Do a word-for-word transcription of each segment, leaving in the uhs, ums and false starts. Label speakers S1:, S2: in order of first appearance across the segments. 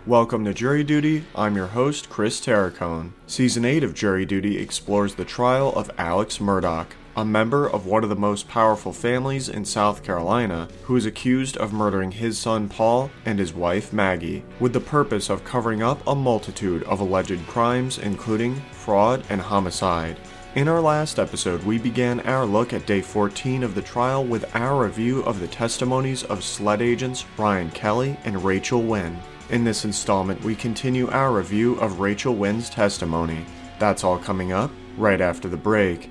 S1: Welcome to Jury Duty. I'm your host, Chris Terracone. Season eight of Jury Duty explores the trial of Alex Murdaugh, a member of one of the most powerful families in South Carolina, who is accused of murdering his son Paul and his wife Maggie, with the purpose of covering up a multitude of alleged crimes, including fraud and homicide. In our last episode, we began our look at day fourteen of the trial with our review of the testimonies of SLED agents Ryan Kelly and Rachel Wynn. In this installment, we continue our review of Rachel Wynn's testimony. That's all coming up right after the break.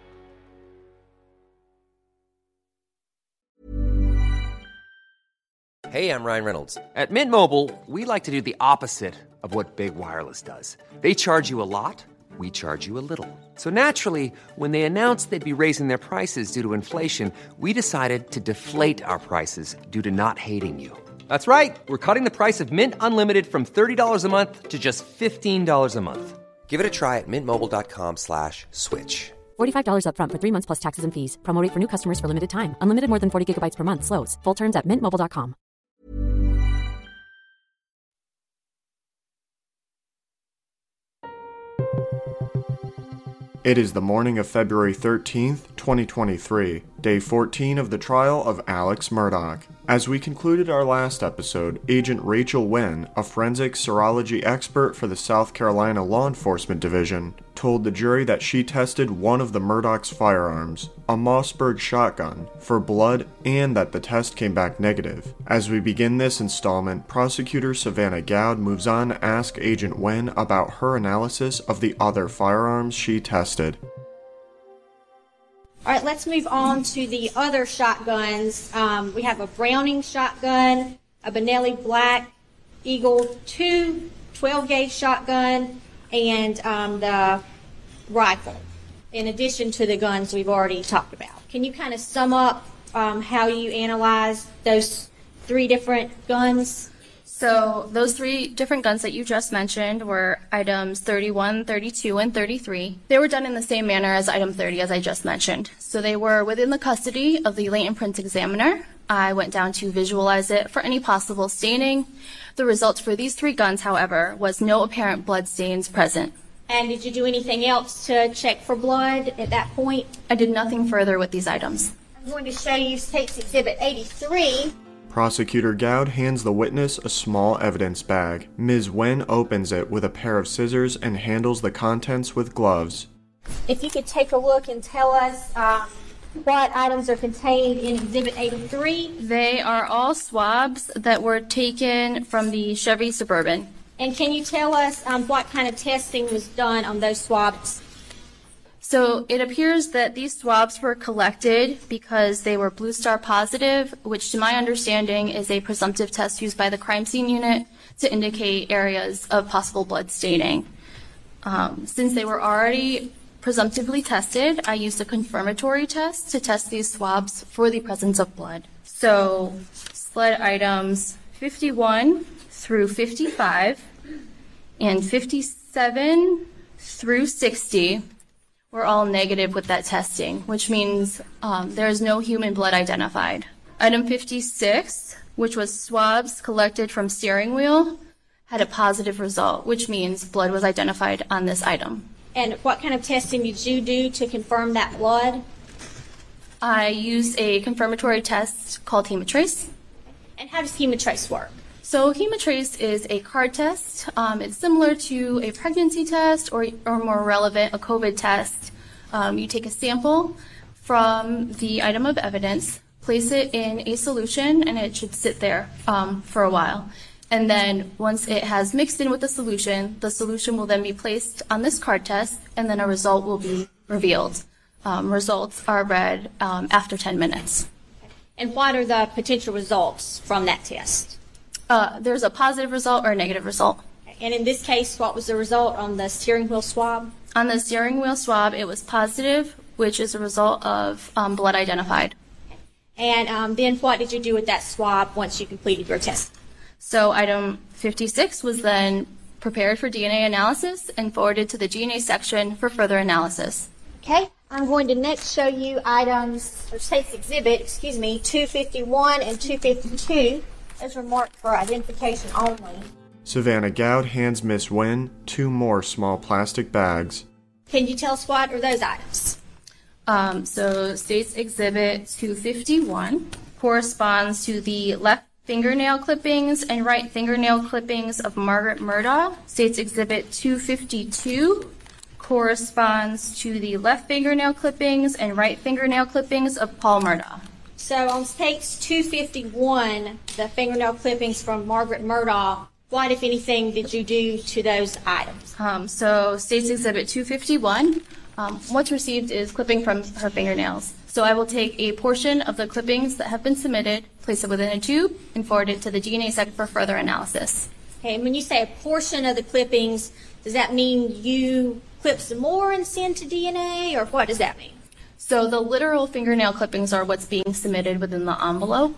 S2: Hey, I'm Ryan Reynolds. At Mint Mobile, we like to do the opposite of what Big Wireless does. They charge you a lot, we charge you a little. So naturally, when they announced they'd be raising their prices due to inflation, we decided to deflate our prices due to not hating you. That's right. We're cutting the price of Mint Unlimited from thirty dollars a month to just fifteen dollars a month. Give it a try at mintmobile.com slash switch.
S3: forty-five dollars up front for three months plus taxes and fees. Promo rate for new customers for limited time. Unlimited more than forty gigabytes per month. Slows full terms at mint mobile dot com.
S1: It is the morning of February thirteenth, twenty twenty-three, day fourteen of the trial of Alex Murdaugh. As we concluded our last episode, Agent Rachel Wynn, a forensic serology expert for the South Carolina Law Enforcement Division, told the jury that she tested one of the Murdaugh's firearms, a Mossberg shotgun, for blood and that the test came back negative. As we begin this installment, prosecutor Savannah Gowd moves on to ask Agent Wynn about her analysis of the other firearms she tested.
S4: All right, let's move on to the other shotguns. Um, we have a Browning shotgun, a Benelli Black Eagle two twelve gauge shotgun, and um, the rifle, in addition to the guns we've already talked about. Can you kind of sum up um, how you analyze those three different guns?
S5: So those three different guns that you just mentioned were items thirty-one, thirty-two, and thirty-three. They were done in the same manner as item thirty, as I just mentioned. So they were within the custody of the latent print examiner. I went down to visualize it for any possible staining. The result for these three guns, however, was no apparent blood stains present.
S4: And did you do anything else to check for blood at that point?
S5: I did nothing further with these items.
S4: I'm going to show you State's Exhibit eighty-three.
S1: Prosecutor Gowd hands the witness a small evidence bag. Miz Wynn opens it with a pair of scissors and handles the contents with gloves.
S4: If you could take a look and tell us uh, what items are contained in Exhibit eighty-three.
S5: They are all swabs that were taken from the Chevy Suburban.
S4: And can you tell us um, what kind of testing was done on those swabs?
S5: So it appears that these swabs were collected because they were Blue Star positive, which to my understanding is a presumptive test used by the crime scene unit to indicate areas of possible blood staining. Um, since they were already presumptively tested, I used a confirmatory test to test these swabs for the presence of blood. So SLED items fifty-one through fifty-five and fifty-seven through sixty were all negative with that testing, which means um, there is no human blood identified. Item fifty-six, which was swabs collected from steering wheel, had a positive result, which means blood was identified on this item.
S4: And what kind of testing did you do to confirm that blood?
S5: I used a confirmatory test called Hemotrace.
S4: And how does Hemotrace work?
S5: So Hemotrace is a card test. Um, it's similar to a pregnancy test or, or more relevant, a COVID test. Um, you take a sample from the item of evidence, place it in a solution, and it should sit there um, for a while. And then once it has mixed in with the solution, the solution will then be placed on this card test, and then a result will be revealed. Um, results are read um, after ten minutes.
S4: And what are the potential results from that test?
S5: Uh, there's a positive result or a negative result.
S4: And in this case, what was the result on the steering wheel swab?
S5: On the steering wheel swab, it was positive, which is a result of um, blood identified.
S4: And um, then what did you do with that swab once you completed your test?
S5: So item fifty-six was then prepared for D N A analysis and forwarded to the D N A section for further analysis.
S4: Okay, I'm going to next show you items, or State's Exhibit, excuse me, two fifty-one and two fifty-two. Those were marked for identification only.
S1: Savannah Gowd hands Miss Nguyen two more small plastic bags.
S4: Can you tell us what are those items?
S5: Um, so State's Exhibit two fifty-one corresponds to the left fingernail clippings and right fingernail clippings of Margaret Murdaugh. State's Exhibit two fifty-two corresponds to the left fingernail clippings and right fingernail clippings of Paul Murdaugh.
S4: So on State's two fifty-one, the fingernail clippings from Margaret Murdaugh, what, if anything, did you do to those items?
S5: Um, so State's Exhibit two fifty-one, um, what's received is clipping from her fingernails. So I will take a portion of the clippings that have been submitted, place it within a tube, and forward it to the D N A Sec for further analysis.
S4: Okay, and when you say a portion of the clippings, does that mean you clip some more and send to D N A, or what does that mean?
S5: So the literal fingernail clippings are what's being submitted within the envelope.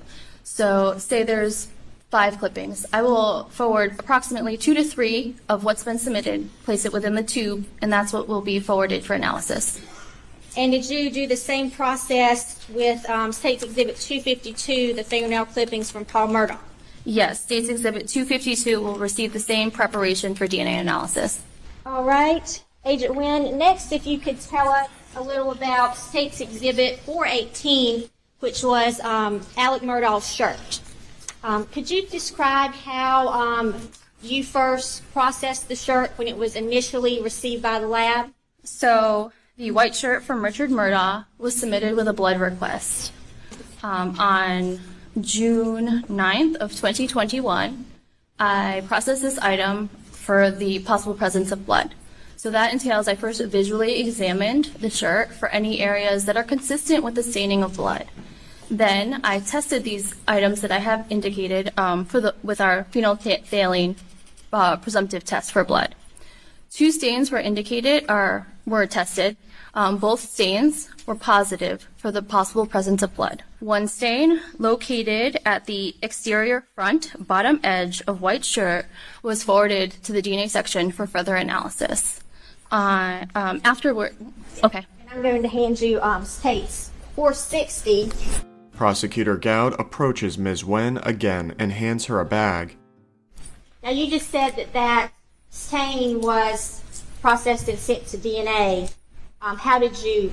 S5: So say there's five clippings. I will forward approximately two to three of what's been submitted, place it within the tube, and that's what will be forwarded for analysis.
S4: And did you do the same process with um, State's Exhibit two fifty-two, the fingernail clippings from Paul Murdaugh?
S5: Yes, State's Exhibit two fifty-two will receive the same preparation for D N A analysis.
S4: All right. Agent Nguyen, next if you could tell us a little about State's Exhibit four eighteen, which was um, Alec Murdaugh's shirt. Um, could you describe how um, you first processed the shirt when it was initially received by the lab?
S5: So the white shirt from Richard Murdaugh was submitted with a blood request um, on June ninth of twenty twenty-one. I processed this item for the possible presence of blood. So that entails I first visually examined the shirt for any areas that are consistent with the staining of blood. Then I tested these items that I have indicated um, for the, with our phenolphthalein uh, presumptive test for blood. Two stains were indicated or were tested. Um, both stains were positive for the possible presence of blood. One stain, located at the exterior front bottom edge of white shirt, was forwarded to the D N A section for further analysis. Uh, um, afterward, okay.
S4: And I'm going to hand you um, State's four sixty.
S1: Prosecutor Gowd approaches Miz Nguyen again and hands her a bag.
S4: Now you just said that that stain was processed and sent to D N A. Um, how did you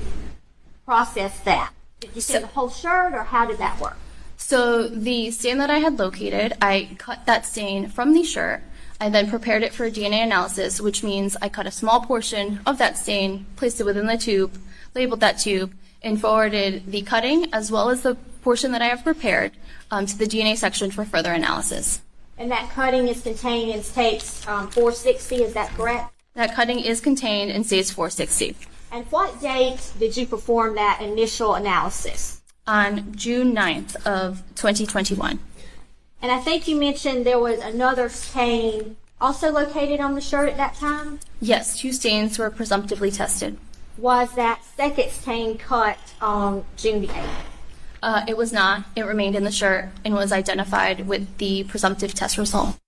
S4: process that? Did you send the whole shirt, or how did that work?
S5: So the stain that I had located, I cut that stain from the shirt. I then prepared it for D N A analysis, which means I cut a small portion of that stain, placed it within the tube, labeled that tube, and forwarded the cutting as well as the portion that I have prepared um, to the D N A section for further analysis.
S4: And that cutting is contained in State's um, four sixty, is that correct?
S5: That cutting is contained in State's four sixty.
S4: And what date did you perform that initial analysis?
S5: On June ninth of twenty twenty-one.
S4: And I think you mentioned there was another stain also located on the shirt at that time?
S5: Yes, two stains were presumptively tested.
S4: Was that second stain cut on June the eighth?
S5: Uh, it was not. It remained in the shirt and was identified with the presumptive test result.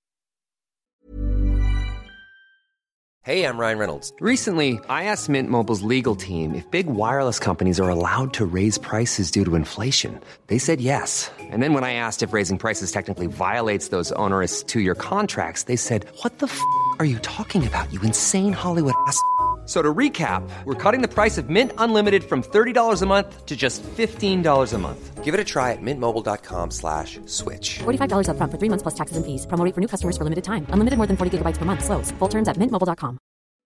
S2: Hey, I'm Ryan Reynolds. Recently, I asked Mint Mobile's legal team if big wireless companies are allowed to raise prices due to inflation. They said yes. And then when I asked if raising prices technically violates those onerous two-year contracts, they said, "What the f*** are you talking about, you insane Hollywood ass f- So to recap, we're cutting the price of Mint Unlimited from thirty dollars a month to just fifteen dollars a month. Give it a try at mintmobile.com slash switch.
S3: forty-five dollars up front for three months plus taxes and fees. Promo rate for new customers for limited time. Unlimited more than forty gigabytes per month. Slows full terms at mint mobile dot com.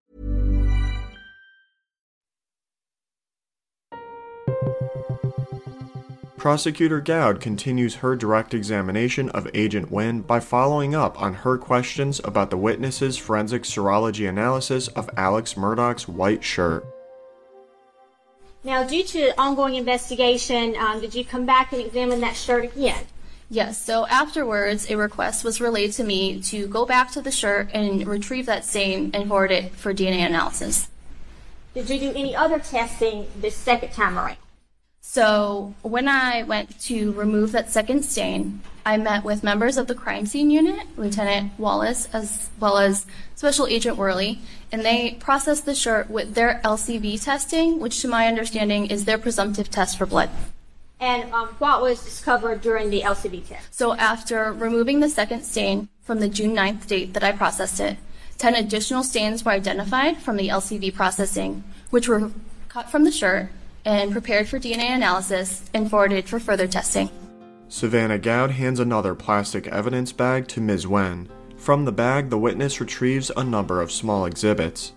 S1: Prosecutor Gowd continues her direct examination of Agent Nguyen by following up on her questions about the witness's forensic serology analysis of Alex Murdaugh's white shirt.
S4: Now, due to ongoing investigation, um, did you come back and examine that shirt again?
S5: Yes, so afterwards, a request was relayed to me to go back to the shirt and retrieve that stain and forward it for D N A analysis.
S4: Did you do any other testing this second time around?
S5: So when I went to remove that second stain, I met with members of the crime scene unit, Lieutenant Wallace, as well as Special Agent Worley, and they processed the shirt with their L C V testing, which to my understanding is their presumptive test for blood.
S4: And um, what was discovered during the L C V test?
S5: So after removing the second stain from the June ninth date that I processed it, ten additional stains were identified from the L C V processing, which were cut from the shirt and prepared for D N A analysis and forwarded for further testing.
S1: Savannah Gowd hands another plastic evidence bag to Miz Wen. From the bag, the witness retrieves a number of small exhibits.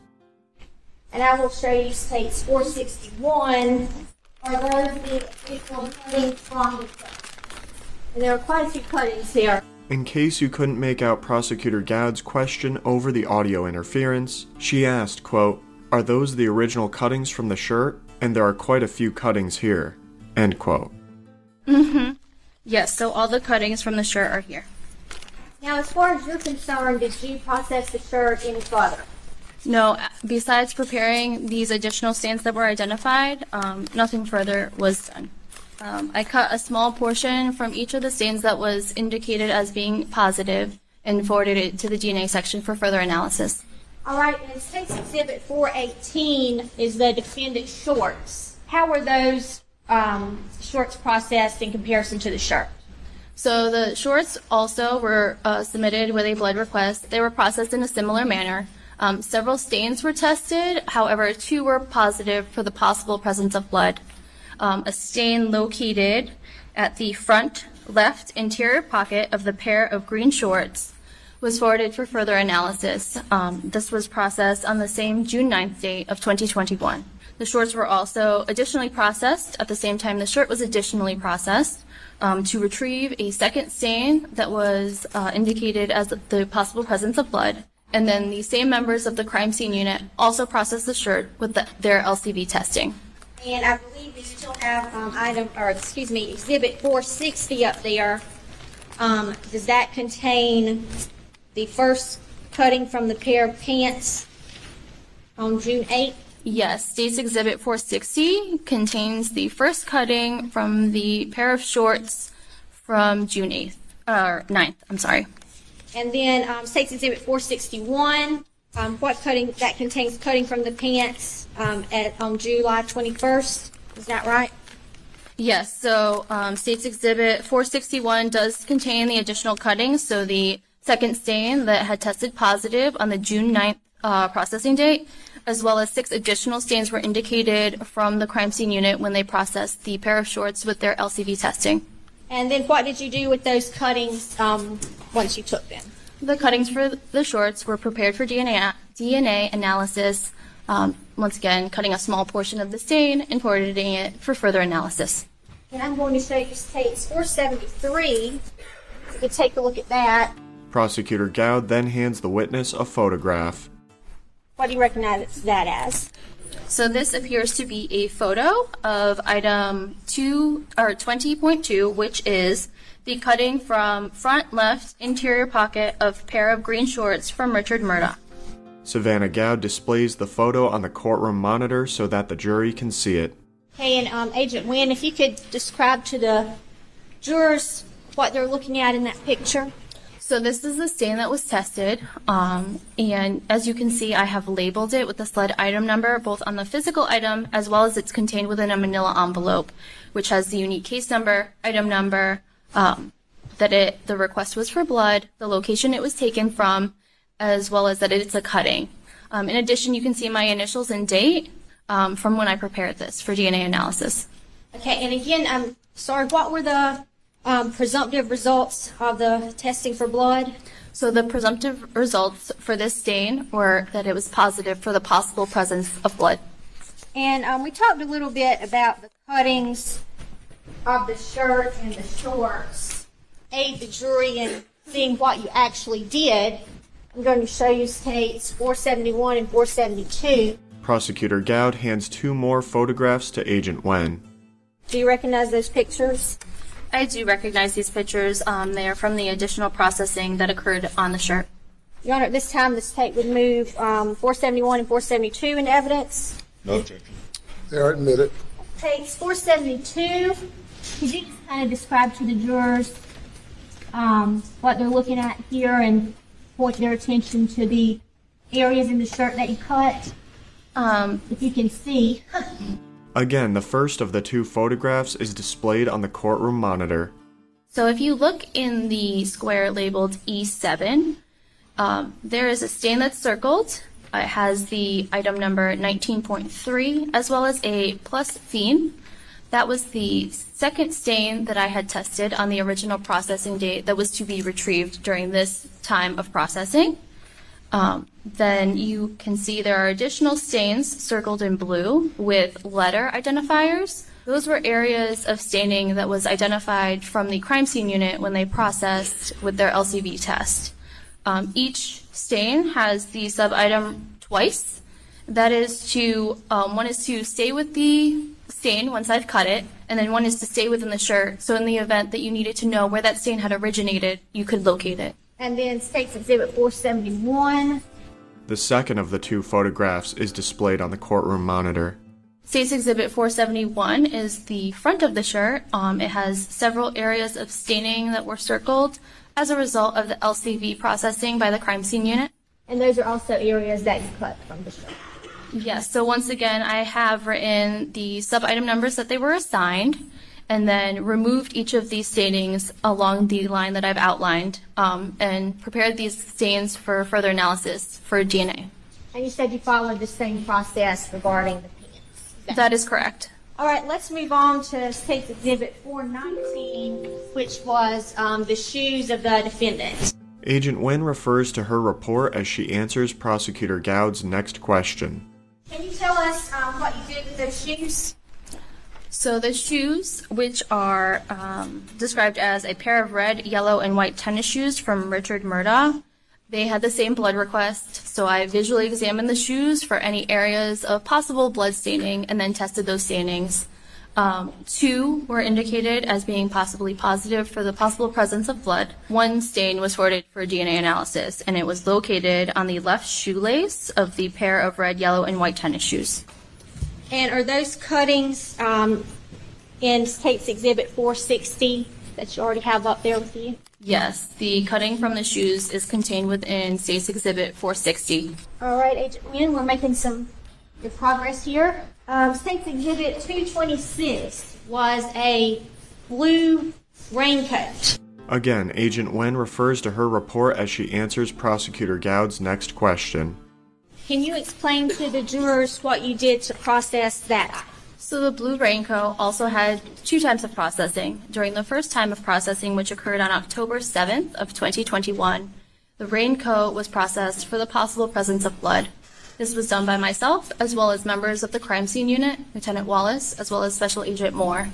S4: And I will show you states four sixty-one are those the additional cuttings from the shirt. And there are quite a few cuttings here.
S1: In case you couldn't make out Prosecutor Gowd's question over the audio interference, she asked, quote, "Are those the original cuttings from the shirt? And there are quite a few cuttings here." End quote.
S5: Mm-hmm. Yes, so all the cuttings from the shirt are here.
S4: Now, as far as you're concerned, did you process the shirt any further?
S5: No, besides preparing these additional stains that were identified, um, nothing further was done. Um, I cut a small portion from each of the stains that was indicated as being positive and forwarded it to the D N A section for further analysis.
S4: All right, and State's Exhibit four eighteen is the defendant's shorts. How were those um, shorts processed in comparison to the shirt?
S5: So the shorts also were uh, submitted with a blood request. They were processed in a similar manner. Um, several stains were tested. However, two were positive for the possible presence of blood. Um, a stain located at the front left interior pocket of the pair of green shorts was forwarded for further analysis. Um, this was processed on the same June ninth date of twenty twenty-one. The shorts were also additionally processed at the same time the shirt was additionally processed um, to retrieve a second stain that was uh, indicated as the possible presence of blood. And then the same members of the crime scene unit also processed the shirt with the, their L C V testing.
S4: And I believe you still have um, item, or excuse me, Exhibit four sixty up there. Um, does that contain the first cutting from the pair of pants on June eighth?
S5: Yes, State's Exhibit four sixty contains the first cutting from the pair of shorts from June eighth, or ninth, I'm sorry.
S4: And then um, State's Exhibit four sixty-one, um, what cutting, that contains cutting from the pants um, at, on July twenty-first, is that right?
S5: Yes, so um, State's Exhibit four sixty-one does contain the additional cuttings, so the second stain that had tested positive on the June ninth uh, processing date, as well as six additional stains were indicated from the crime scene unit when they processed the pair of shorts with their L C V testing.
S4: And then what did you do with those cuttings um, once you took them?
S5: The cuttings for the shorts were prepared for D N A, D N A analysis, um, once again cutting a small portion of the stain and forwarding it for further analysis.
S4: And I'm going to show you State's four seventy-three. You can take a look at that.
S1: Prosecutor Gowd then hands the witness a photograph.
S4: What do you recognize that as?
S5: So this appears to be a photo of item two or twenty point two, which is the cutting from front left interior pocket of pair of green shorts from Richard Murdaugh.
S1: Savannah Gowd displays the photo on the courtroom monitor so that the jury can see it.
S4: Hey, and um, Agent Wynn, if you could describe to the jurors what they're looking at in that picture.
S5: So this is the stain that was tested, um, and as you can see, I have labeled it with the SLED item number, both on the physical item as well as it's contained within a manila envelope, which has the unique case number, item number, um, that it the request was for blood, the location it was taken from, as well as that it's a cutting. Um, in addition, you can see my initials and date um, from when I prepared this for D N A analysis.
S4: Okay, and again, I'm sorry, what were the Um, presumptive results of the testing for blood?
S5: So the presumptive results for this stain were that it was positive for the possible presence of blood.
S4: And um, we talked a little bit about the cuttings of the shirt and the shorts. Aid the jury in seeing what you actually did. I'm going to show you States four seventy-one and four seventy-two.
S1: Prosecutor Gowd hands two more photographs to Agent Wen.
S4: Do you recognize those pictures?
S5: I do recognize these pictures. Um, they are from the additional processing that occurred on the shirt.
S4: Your Honor, at this time, the state would move um, four seventy-one and four seventy-two into evidence.
S6: No objection. They are admitted.
S4: Takes four seventy-two. Could you just kind of describe to the jurors um, what they're looking at here and point their attention to the areas in the shirt that you cut?
S5: Um,
S4: if you can see.
S1: Again, the first of the two photographs is displayed on the courtroom monitor.
S5: So if you look in the square labeled E seven, um, there is a stain that's circled. It has the item number nineteen point three as well as a plus phene. That was the second stain that I had tested on the original processing date that was to be retrieved during this time of processing. Um, then you can see there are additional stains circled in blue with letter identifiers. Those were areas of staining that was identified from the crime scene unit when they processed with their L C V test. Um, each stain has the sub-item twice. That is to, um, one is to stay with the stain once I've cut it, and then one is to stay within the shirt. So in the event that you needed to know where that stain had originated, you could locate it.
S4: And then State's Exhibit four seventy-one.
S1: The second of the two photographs is displayed on the courtroom monitor.
S5: State's Exhibit four seventy-one is the front of the shirt. Um, it has several areas of staining that were circled as a result of the L C V processing by the crime scene unit.
S4: And those are also areas that you cut from the shirt.
S5: Yes, so once again, I have written the sub-item numbers that they were assigned, and then removed each of these stainings along the line that I've outlined, um, and prepared these stains for further analysis for D N A.
S4: And you said you followed the same process regarding the pins.
S5: That is correct.
S4: All right, let's move on to State's Exhibit four nineteen, which was um, the shoes of the defendant.
S1: Agent Nguyen refers to her report as she answers Prosecutor Gowd's next question.
S4: Can you tell us um, what you did with those shoes?
S5: So the shoes, which are um, described as a pair of red, yellow, and white tennis shoes from Richard Murdaugh, they had the same blood request, so I visually examined the shoes for any areas of possible blood staining and then tested those stainings. Um, two were indicated as being possibly positive for the possible presence of blood. One stain was forwarded for D N A analysis, and it was located on the left shoelace of the pair of red, yellow, and white tennis shoes.
S4: And are those cuttings um, in State's Exhibit four sixty that you already have up there with you?
S5: Yes, the cutting from the shoes is contained within State's Exhibit four sixty.
S4: All right, Agent Nguyen, we're making some good progress here. Um, State's Exhibit two twenty-six was a blue raincoat.
S1: Again, Agent Nguyen refers to her report as she answers Prosecutor Gowd's next question.
S4: Can you explain to the jurors what you did to process that?
S5: So the blue raincoat also had two times of processing. During the first time of processing, which occurred on October seventh of twenty twenty-one, the raincoat was processed for the possible presence of blood. This was done by myself, as well as members of the crime scene unit, Lieutenant Wallace, as well as Special Agent Moore.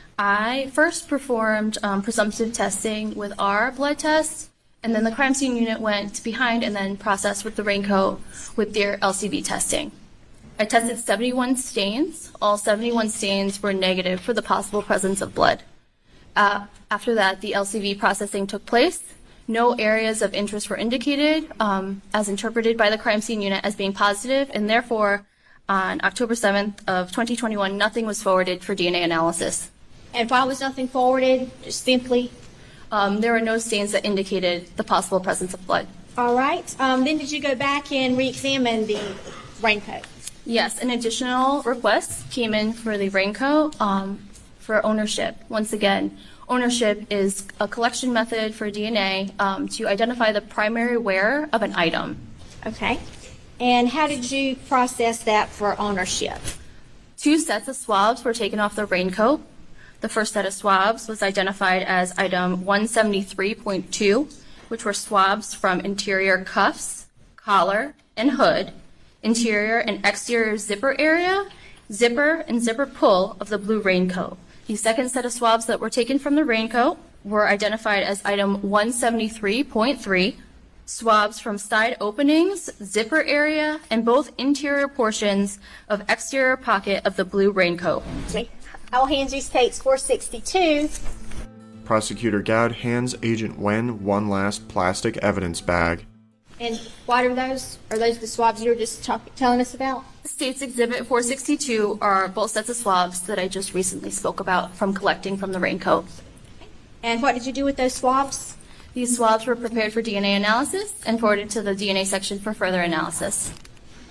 S5: I first performed um, presumptive testing with our blood tests, and then the crime scene unit went behind and then processed with the raincoat with their L C V testing. I tested seventy-one stains. All seventy-one stains were negative for the possible presence of blood. Uh, after that, the L C V processing took place. No areas of interest were indicated, um, as interpreted by the crime scene unit as being positive, and therefore, on October seventh of twenty twenty-one, nothing was forwarded for D N A analysis.
S4: And why was nothing forwarded? Just simply?
S5: Um, there were no stains that indicated the possible presence of blood.
S4: All right. Um, then did you go back and re-examine the raincoat?
S5: Yes, an additional request came in for the raincoat um, for ownership. Once again, ownership is a collection method for D N A um, to identify the primary wearer of an item.
S4: Okay. And how did you process that for ownership?
S5: Two sets of swabs were taken off the raincoat. The first set of swabs was identified as item one seventy-three point two, which were swabs from interior cuffs, collar, and hood, interior and exterior zipper area, zipper and zipper pull of the blue raincoat. The second set of swabs that were taken from the raincoat were identified as item one seventy-three point three, swabs from side openings, zipper area, and both interior portions of exterior pocket of the blue raincoat.
S4: I will hand you States four sixty-two.
S1: Prosecutor Gowd hands Agent Nguyen one last plastic evidence bag.
S4: And what are those? Are those the swabs you were just talk- telling us about?
S5: States Exhibit four sixty-two are both sets of swabs that I just recently spoke about from collecting from the raincoat.
S4: And what did you do with those swabs?
S5: These swabs were prepared for D N A analysis and forwarded to the D N A section for further analysis.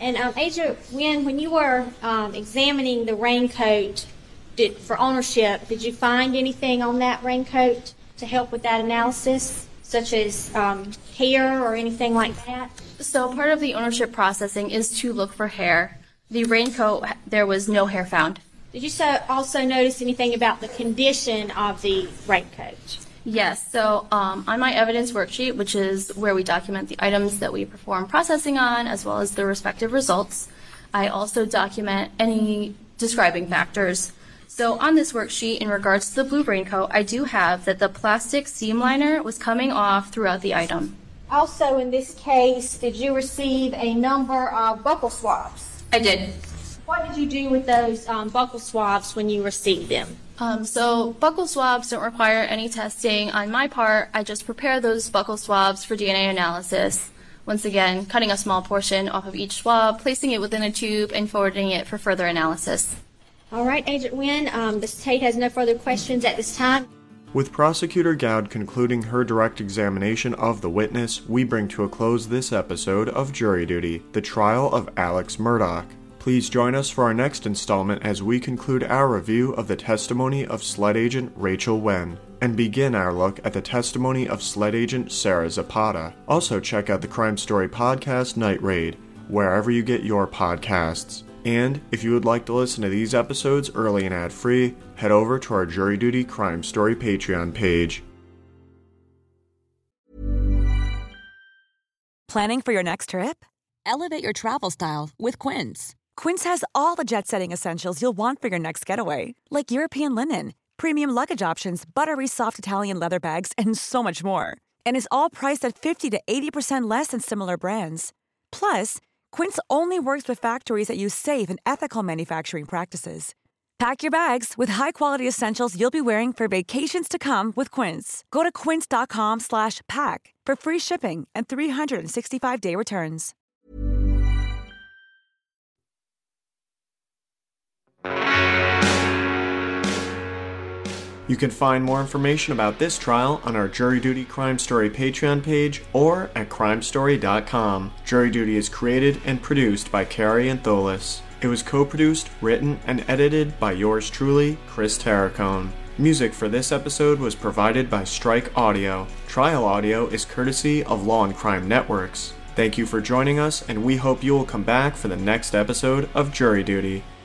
S4: And um, Agent Wynn, when you were um, examining the raincoat did, for ownership, did you find anything on that raincoat to help with that analysis, such as um, hair or anything like that?
S5: So part of the ownership processing is to look for hair. The raincoat, there was no hair found.
S4: Did you so also notice anything about the condition of the raincoat?
S5: Yes, so um, on my evidence worksheet, which is where we document the items that we perform processing on, as well as the respective results, I also document any describing factors. So on this worksheet, in regards to the blue raincoat, I do have that the plastic seam liner was coming off throughout the item.
S4: Also, in this case, did you receive a number of buckle swabs?
S5: I did.
S4: What did you do with those um, buckle swabs when you received them?
S5: Um, so buccal swabs don't require any testing on my part. I just prepare those buccal swabs for D N A analysis. Once again, cutting a small portion off of each swab, placing it within a tube, and forwarding it for further analysis.
S4: All right, Agent Wynn, um, the state has no further questions at this time.
S1: With Prosecutor Gowd concluding her direct examination of the witness, we bring to a close this episode of Jury Duty, the trial of Alex Murdaugh. Please join us for our next installment as we conclude our review of the testimony of SLED Agent Rachel Wen and begin our look at the testimony of SLED Agent Sarah Zapata. Also check out the Crime Story podcast Night Raid, wherever you get your podcasts. And if you would like to listen to these episodes early and ad-free, head over to our Jury Duty Crime Story Patreon page.
S7: Planning for your next trip? Elevate your travel style with Quince. Quince has all the jet-setting essentials you'll want for your next getaway, like European linen, premium luggage options, buttery soft Italian leather bags, and so much more. And is all priced at fifty to eighty percent less than similar brands. Plus, Quince only works with factories that use safe and ethical manufacturing practices. Pack your bags with high-quality essentials you'll be wearing for vacations to come with Quince. Go to quince.com slash pack for free shipping and three sixty-five day returns.
S1: You can find more information about this trial on our Jury Duty Crime Story Patreon page or at crime story dot com. Jury Duty is created and produced by Carrie Antholis. It was co-produced, written, and edited by yours truly, Chris Terracone. Music for this episode was provided by Strike Audio. Trial audio is courtesy of Law and Crime Networks. Thank you for joining us, and we hope you will come back for the next episode of Jury Duty.